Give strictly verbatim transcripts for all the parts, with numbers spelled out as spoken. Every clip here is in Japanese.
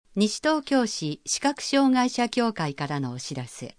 西東京市視覚障害者協会からのお知らせ。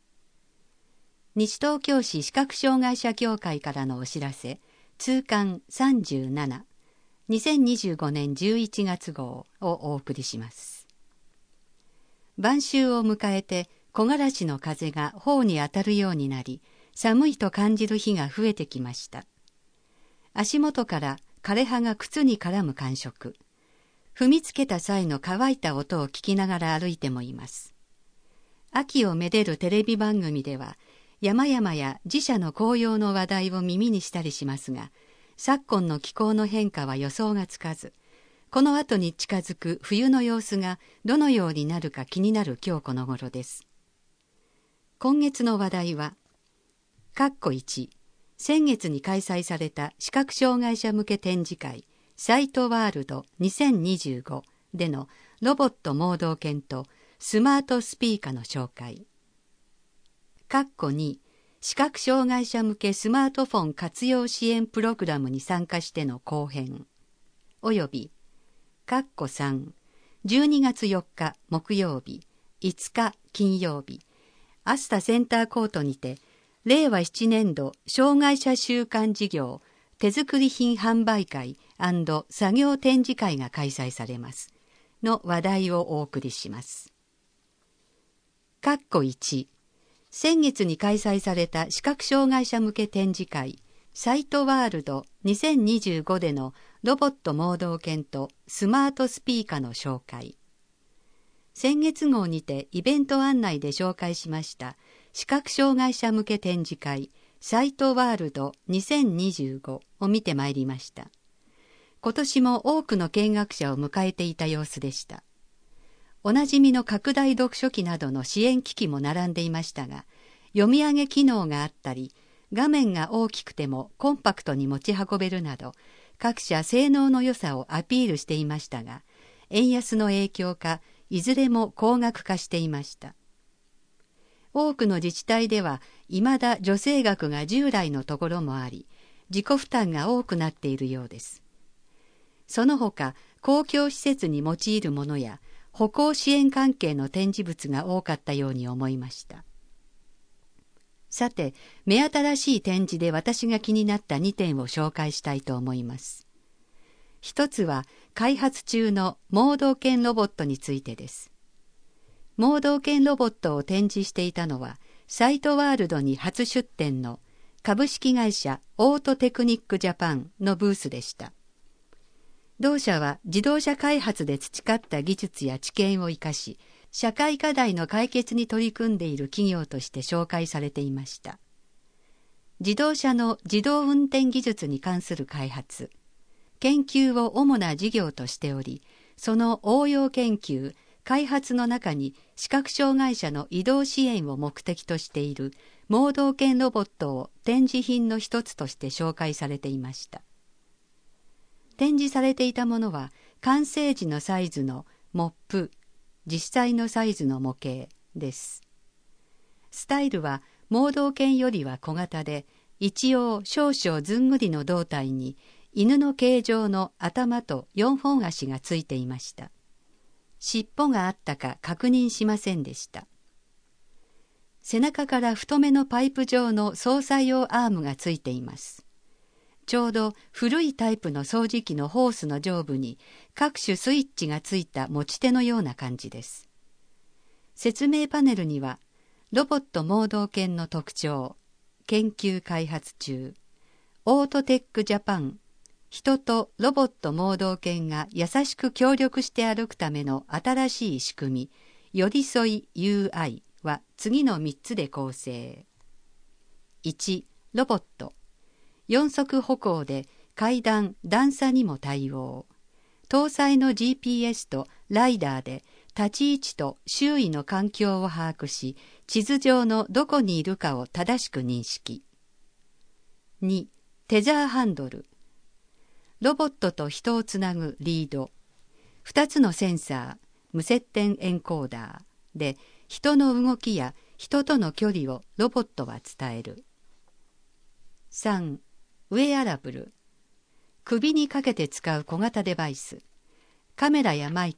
西東京市視覚障害者協会からのお知らせ、通刊さんじゅうなな、にせんにじゅうごねんじゅういちがつ号をお送りします。晩秋を迎えて木枯らしの風が頬に当たるようになり、寒いと感じる日が増えてきました。足元から枯葉が靴に絡む感触。踏みつけた際の乾いた音を聞きながら歩いてもいます。秋をめでるテレビ番組では、山々や自社の紅葉の話題を耳にしたりしますが、昨今の気候の変化は予想がつかず、この後に近づく冬の様子がどのようになるか気になる今日この頃です。今月の話題は、かっこいち、先月に開催された視覚障害者向け展示会、サイトワールドにせんにじゅうごでのロボット盲導犬とスマートスピーカーの紹介。かっこに、視覚障害者向けスマートフォン活用支援プログラムに参加しての後編。および、かっこさん、じゅうにがつよっか木曜日、いつか金曜日、アスタセンターコートにて、れいわななねんど障害者週間事業手作り品販売会&作業展示会が開催されますの話題をお送りします。かっこいち、先月に開催された視覚障害者向け展示会サイトワールドにせんにじゅうごでのロボット盲導犬とスマートスピーカーの紹介。先月号にてイベント案内で紹介しました視覚障害者向け展示会サイトワールドにせんにじゅうごを見てまいりました。今年も多くの見学者を迎えていた様子でした。おなじみの拡大読書機などの支援機器も並んでいましたが、読み上げ機能があったり、画面が大きくてもコンパクトに持ち運べるなど、各社性能の良さをアピールしていましたが、円安の影響か、いずれも高額化していました。多くの自治体では、未だ助成額が従来のところもあり、自己負担が多くなっているようです。その他、公共施設に用いるものや、歩行支援関係の展示物が多かったように思いました。さて、目新しい展示で私が気になったにてんを紹介したいと思います。一つは、開発中の盲導犬ロボットについてです。盲導犬ロボットを展示していたのは、サイトワールドに初出展の株式会社オートテクニックジャパンのブースでした。同社は自動車開発で培った技術や知見を生かし、社会課題の解決に取り組んでいる企業として紹介されていました。自動車の自動運転技術に関する開発、研究を主な事業としており、その応用研究、開発の中に視覚障害者の移動支援を目的としている盲導犬ロボットを展示品の一つとして紹介されていました。展示されていたものは完成時のサイズのモップ、実際のサイズの模型です。スタイルは盲導犬よりは小型で、一応少々ずんぐりの胴体に犬の形状の頭とよんほん足がついていました。尻尾があったか確認しませんでした。背中から太めのパイプ状の操作用アームがついています。ちょうど古いタイプの掃除機のホースの上部に各種スイッチがついた持ち手のような感じです。説明パネルには、ロボット盲導犬の特徴、研究開発中、オートテックジャパン、人とロボット盲導犬が優しく協力して歩くための新しい仕組み、寄り添い ユーアイ は次のみっつで構成。いち、ロボット。よん足歩行で階段、段差にも対応。搭載の ジーピーエス とライダーで立ち位置と周囲の環境を把握し、地図上のどこにいるかを正しく認識。に、テザーハンドル。ロボットと人をつなぐリード。ふたつのセンサー、無接点エンコーダーで人の動きや人との距離をロボットは伝える。さん、ウェアラブル。首にかけて使う小型デバイス。カメラやマイク、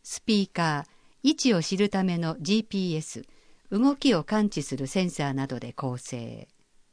スピーカー、位置を知るための ジーピーエス、動きを感知するセンサーなどで構成。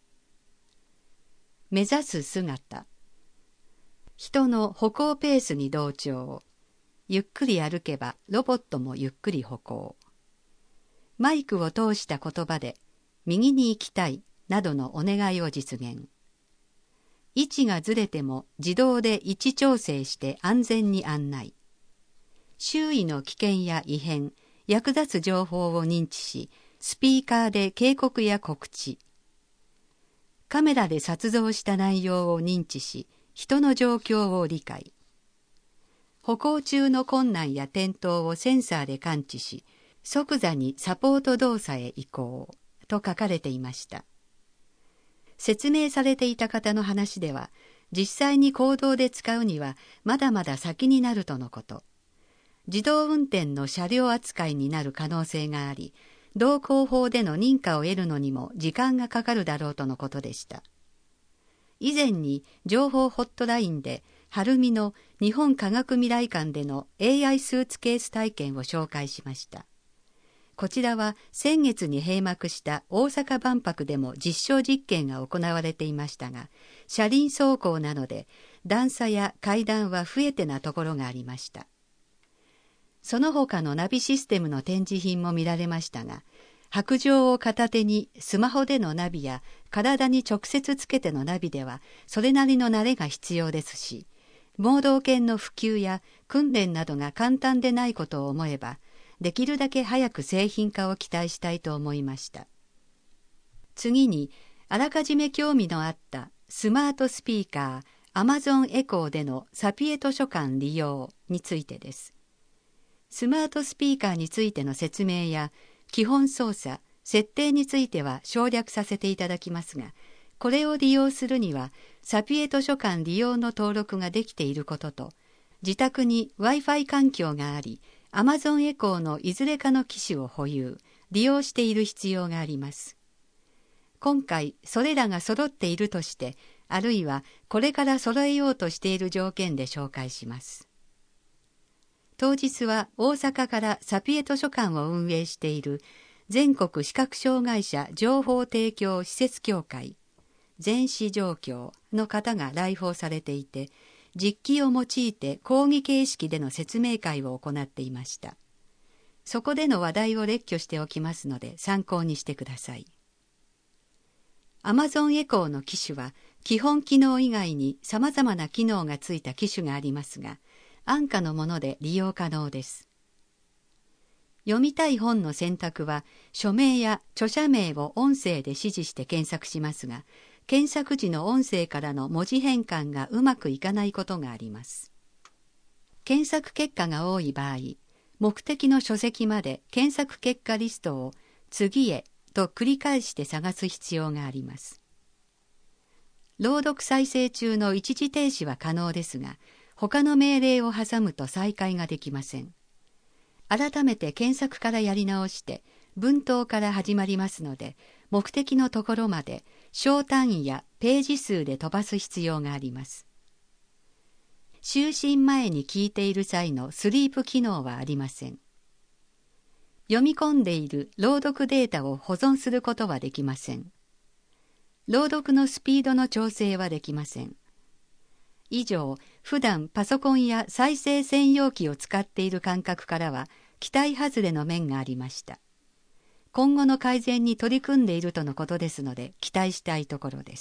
目指す姿。人の歩行ペースに同調。ゆっくり歩けばロボットもゆっくり歩行。マイクを通した言葉で右に行きたいなどのお願いを実現。位置がずれても自動で位置調整して安全に案内。周囲の危険や異変、役立つ情報を認知し、スピーカーで警告や告知。カメラで撮像した内容を認知し、人の状況を理解。歩行中の困難や転倒をセンサーで感知し、即座にサポート動作へ移行と書かれていました。説明されていた方の話では、実際に公道で使うにはまだまだ先になるとのこと。自動運転の車両扱いになる可能性があり、道交法での認可を得るのにも時間がかかるだろうとのことでした。以前に情報ホットラインで、晴海の日本科学未来館での エーアイ スーツケース体験を紹介しました。こちらは先月に閉幕した大阪万博でも実証実験が行われていましたが、車輪走行なので段差や階段は不得手なところがありました。その他のナビシステムの展示品も見られましたが、白杖を片手にスマホでのナビや体に直接つけてのナビではそれなりの慣れが必要ですし、盲導犬の普及や訓練などが簡単でないことを思えば、できるだけ早く製品化を期待したいと思いました。次に、あらかじめ興味のあったスマートスピーカー、Amazon Echo でのサピエ図書館利用についてです。スマートスピーカーについての説明や基本操作、設定については省略させていただきますが、これを利用するにはサピエ図書館利用の登録ができていることと、自宅に Wi-Fi 環境があり、Amazon Echo のいずれかの機種を保有、利用している必要があります。今回それらが揃っているとして、あるいはこれから揃えようとしている条件で紹介します。当日は大阪からサピエ図書館を運営している全国視覚障害者情報提供施設協会全市状況の方が来訪されていて、実機を用いて講義形式での説明会を行っていました。そこでの話題を列挙しておきますので参考にしてください。Amazon Echo の機種は基本機能以外に様々な機能がついた機種がありますが、安価のもので利用可能です。読みたい本の選択は、書名や著者名を音声で指示して検索しますが、検索時の音声からの文字変換がうまくいかないことがあります。検索結果が多い場合、目的の書籍まで検索結果リストを次へと繰り返して探す必要があります。朗読再生中の一時停止は可能ですが、他の命令を挟むと再開ができません。改めて検索からやり直して文頭から始まりますので、目的のところまで小単位やページ数で飛ばす必要があります。就寝前に聞いている際のスリープ機能はありません。読み込んでいる朗読データを保存することはできません。朗読のスピードの調整はできません。以上、普段パソコンや再生専用機を使っている感覚からは期待外れの面がありました。今後の改善に取り組んでいるとのことですので期待したいところです。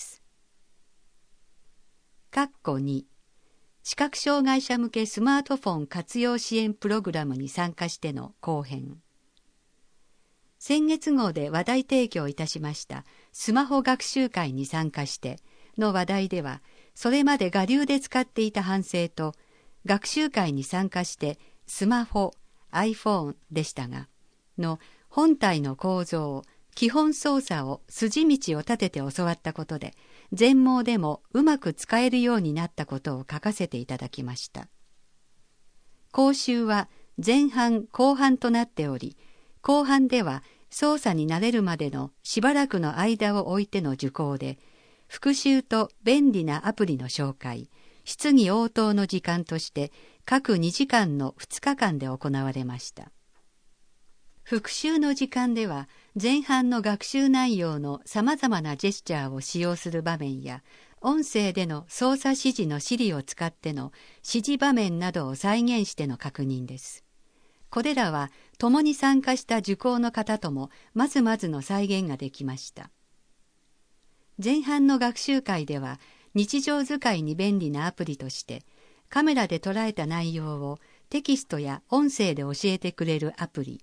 括弧に、視覚障害者向けスマートフォン活用支援プログラムに参加しての後編。先月号で話題提供いたしましたスマホ学習会に参加しての話題では、それまで我流で使っていた反省と、学習会に参加してスマホ、iPhone でしたが、の本体の構造、基本操作を筋道を立てて教わったことで、全盲でもうまく使えるようになったことを書かせていただきました。講習は前半後半となっており、後半では操作に慣れるまでのしばらくの間を置いての受講で、復習と便利なアプリの紹介、質疑応答の時間として各にじかんのふつかかんで行われました。復習の時間では、前半の学習内容のさまざまなジェスチャーを使用する場面や、音声での操作指示の指示を使っての指示場面などを再現しての確認です。これらは共に参加した受講の方ともまずまずの再現ができました。前半の学習会では日常使いに便利なアプリとしてカメラで捉えた内容をテキストや音声で教えてくれるアプリ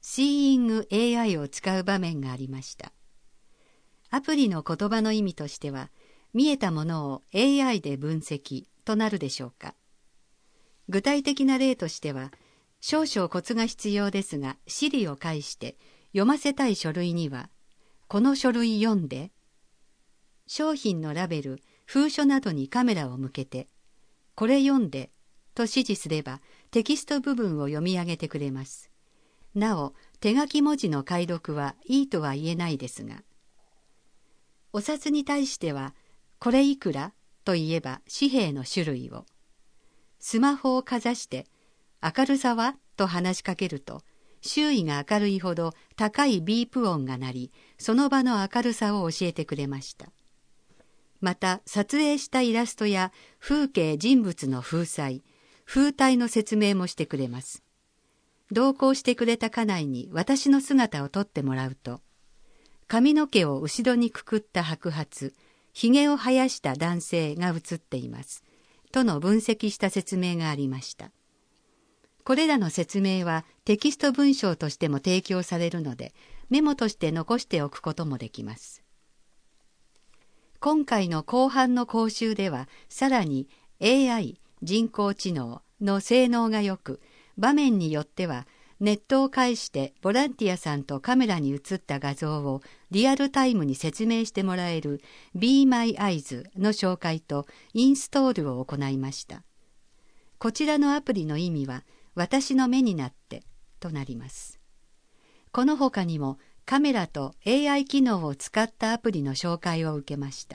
Seeing エーアイ を使う場面がありました。アプリの言葉の意味としては見えたものを エーアイ で分析となるでしょうか。具体的な例としては、少々コツが必要ですが、指示を介して読ませたい書類には、この書類読んで、商品のラベル、封書などにカメラを向けて、これ読んでと指示すればテキスト部分を読み上げてくれます。なお、手書き文字の解読はいいとは言えないですが、お札に対しては、これいくらと言えば紙幣の種類を、スマホをかざして明るさはと話しかけると、周囲が明るいほど高いビープ音が鳴り、その場の明るさを教えてくれました。また撮影したイラストや風景人物の風彩、風体の説明もしてくれます。同行してくれた家内に私の姿を撮ってもらうと、髪の毛を後ろにくくった白髪、ひげを生やした男性が写っています。との分析した説明がありました。これらの説明はテキスト文章としても提供されるので、メモとして残しておくこともできます。今回の後半の講習では、さらに エーアイ、人工知能の性能が良く、場面によっては、ネットを介してボランティアさんとカメラに映った画像をリアルタイムに説明してもらえる Be My Eyes の紹介とインストールを行いました。こちらのアプリの意味は私の目になってとなります。この他にもカメラと エーアイ 機能を使ったアプリの紹介を受けました。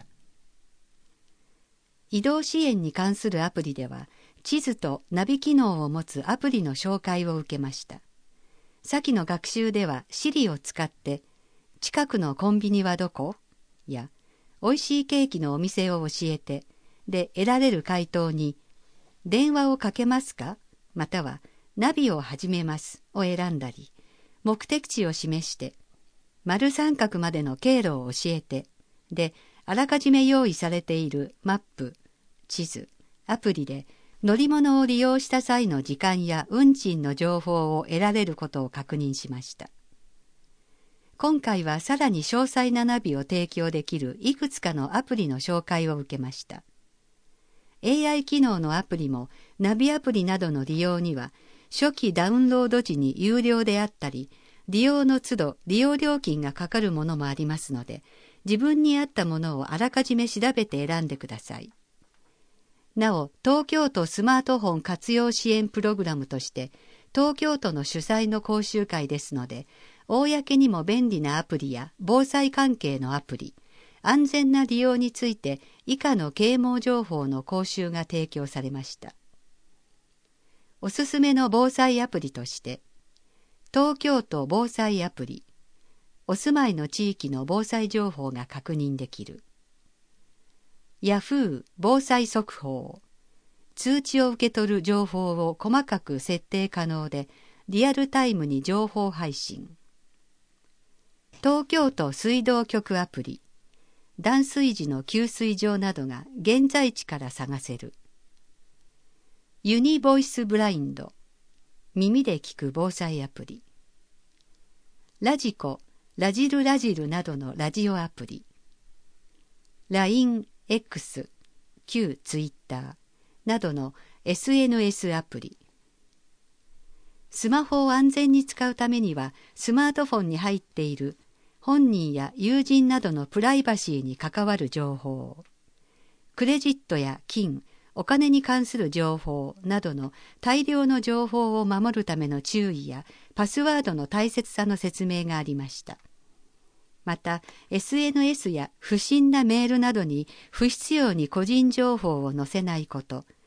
移動支援に関するアプリでは地図とナビ機能を持つアプリの紹介を受けました。先の学習では Siri を使って近くのコンビニはどこやおいしいケーキのお店を教えてで得られる回答に電話をかけますかまたはナビを始めますを選んだり、目的地を示して丸三角までの経路を教えてであらかじめ用意されているマップ、地図、アプリで乗り物を利用した際の時間や運賃の情報を得られることを確認しました。今回はさらに詳細なナビを提供できるいくつかのアプリの紹介を受けました。エーアイ 機能のアプリもナビアプリなどの利用には初期ダウンロード時に有料であったり、利用の都度利用料金がかかるものもありますので、自分に合ったものをあらかじめ調べて選んでください。なお、東京都スマートフォン活用支援プログラムとして、東京都の主催の講習会ですので、公にも便利なアプリや防災関係のアプリ、安全な利用について以下の啓蒙情報の講習が提供されました。おすすめの防災アプリとして、東京都防災アプリ、お住まいの地域の防災情報が確認できる。ヤフー防災速報、通知を受け取る情報を細かく設定可能でリアルタイムに情報配信。東京都水道局アプリ、断水時の給水場などが現在地から探せる。ユニボイスブラインド、耳で聞く防災アプリ。ラジコ、ラジルラジルなどのラジオアプリ。ライン、X、旧ツイッターなどの エスエヌエス アプリ。スマホを安全に使うためには、スマートフォンに入っている本人や友人などのプライバシーに関わる情報、クレジットや金、お金に関する情報などの大量の情報を守るための注意やパスワードの大切さの説明がありました。また エスエヌエス や不審なメールなどに不必要に個人情報を載せないこと、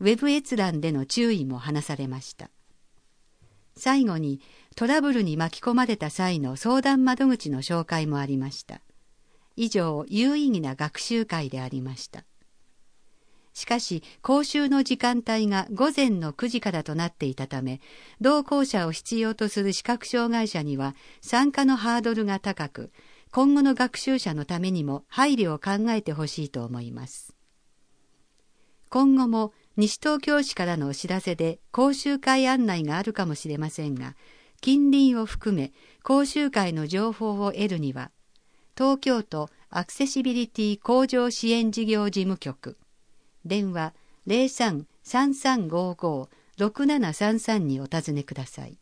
ウェブ閲覧での注意も話されました。最後にトラブルに巻き込まれた際の相談窓口の紹介もありました。以上、有意義な学習会でありました。しかし、講習の時間帯が午前のくじからとなっていたため、同行者を必要とする視覚障害者には参加のハードルが高く、今後の学習者のためにも配慮を考えてほしいと思います。今後も西東京市からのお知らせで講習会案内があるかもしれませんが、近隣を含め講習会の情報を得るには、東京都アクセシビリティ向上支援事業事務局、電話 ゼロさん さんさんごご ろくななさんさん にお尋ねください。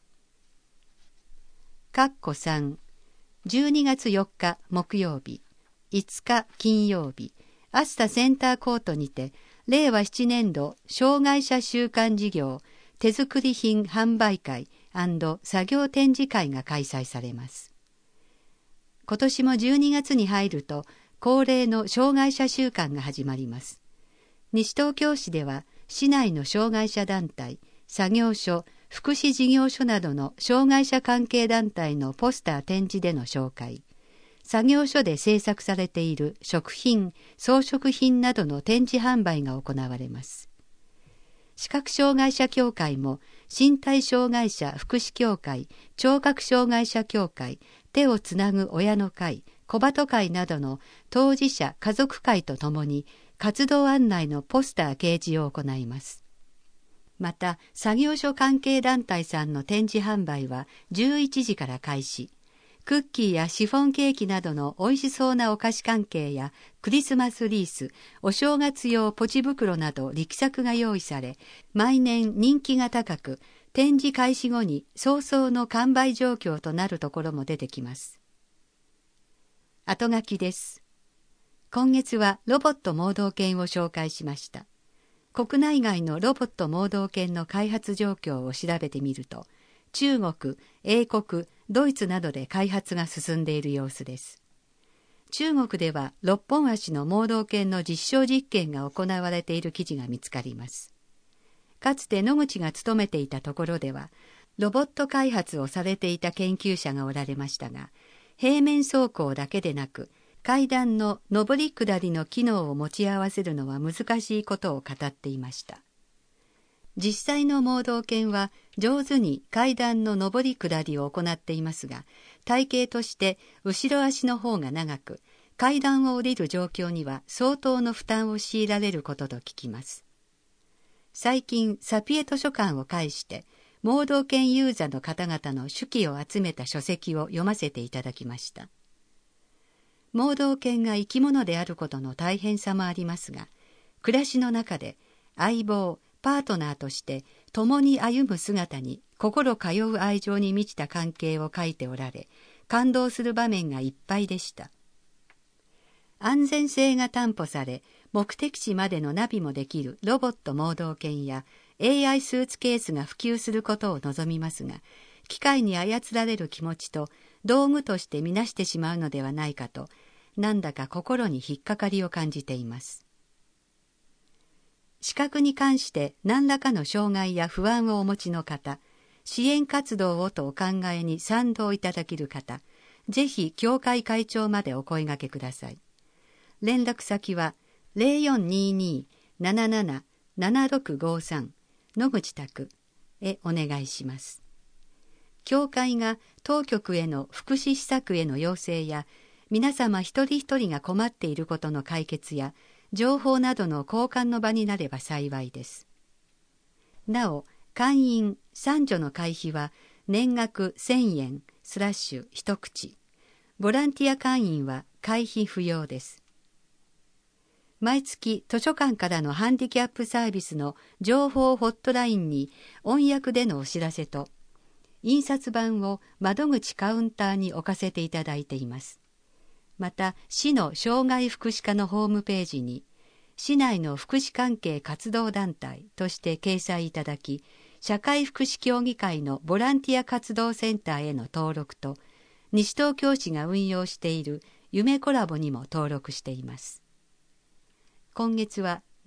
かっこさん、じゅうにがつよっか木曜日、いつか金曜日、アスタセンターコートにて、れいわななねんど障害者週間事業手作り品販売会&作業展示会が開催されます。今年もじゅうにがつに入ると恒例の障害者週間が始まります。西東京市では市内の障害者団体、作業所、福祉事業所などの障害者関係団体のポスター展示での紹介、作業所で制作されている食品、装飾品などの展示販売が行われます。視覚障害者協会も身体障害者福祉協会、聴覚障害者協会、手をつなぐ親の会、小鳩会などの当事者家族会とともに活動案内のポスター掲示を行います。また、作業所関係団体さんの展示販売はじゅういちじから開始。クッキーやシフォンケーキなどの美味しそうなお菓子関係やクリスマスリース、お正月用ポチ袋など力作が用意され、毎年人気が高く、展示開始後に早々の完売状況となるところも出てきます。後書きです。今月はロボット盲導犬を紹介しました。国内外のロボット盲導犬の開発状況を調べてみると、中国、英国、ドイツなどで開発が進んでいる様子です。中国ではろっぽん足の盲導犬の実証実験が行われている記事が見つかります。かつて野口が勤めていたところでは、ロボット開発をされていた研究者がおられましたが、平面走行だけでなく、階段の上り下りの機能を持ち合わせるのは難しいことを語っていました。実際の盲導犬は上手に階段の上り下りを行っていますが、体型として後ろ足の方が長く、階段を降りる状況には相当の負担を強いられることと聞きます。最近、サピエ図書館を介して、盲導犬ユーザーの方々の手記を集めた書籍を読ませていただきました。盲導犬が生き物であることの大変さもありますが、暮らしの中で相棒、パートナーとして共に歩む姿に心通う愛情に満ちた関係を書いておられ、感動する場面がいっぱいでした。安全性が担保され、目的地までのナビもできるロボット盲導犬や エーアイ スーツケースが普及することを望みますが、機械に操られる気持ちと道具として見なしてしまうのではないかと、なんだか心に引っかかりを感じています。視覚に関して何らかの障害や不安をお持ちの方、支援活動をとお考えに賛同いただける方、ぜひ協会会長までお声掛けください。連絡先は ゼロよんにーにー なななな ななろくごさん 野口宅へお願いします。協会が当局への福祉施策への要請や、皆様一人一人が困っていることの解決や、情報などの交換の場になれば幸いです。なお、会員、三女の会費は年額せんえんスラッシュ一口。ボランティア会員は会費不要です。毎月図書館からのハンディキャップサービスの情報ホットラインに音訳でのお知らせと、印刷版を窓口カウンターに置かせていただいています。また、市の障害福祉課のホームページに、市内の福祉関係活動団体として掲載いただき、社会福祉協議会のボランティア活動センターへの登録と、西東京市が運用している夢コラボにも登録しています。今月は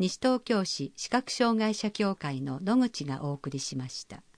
西東京市視覚障害者協会の野口がお送りしました。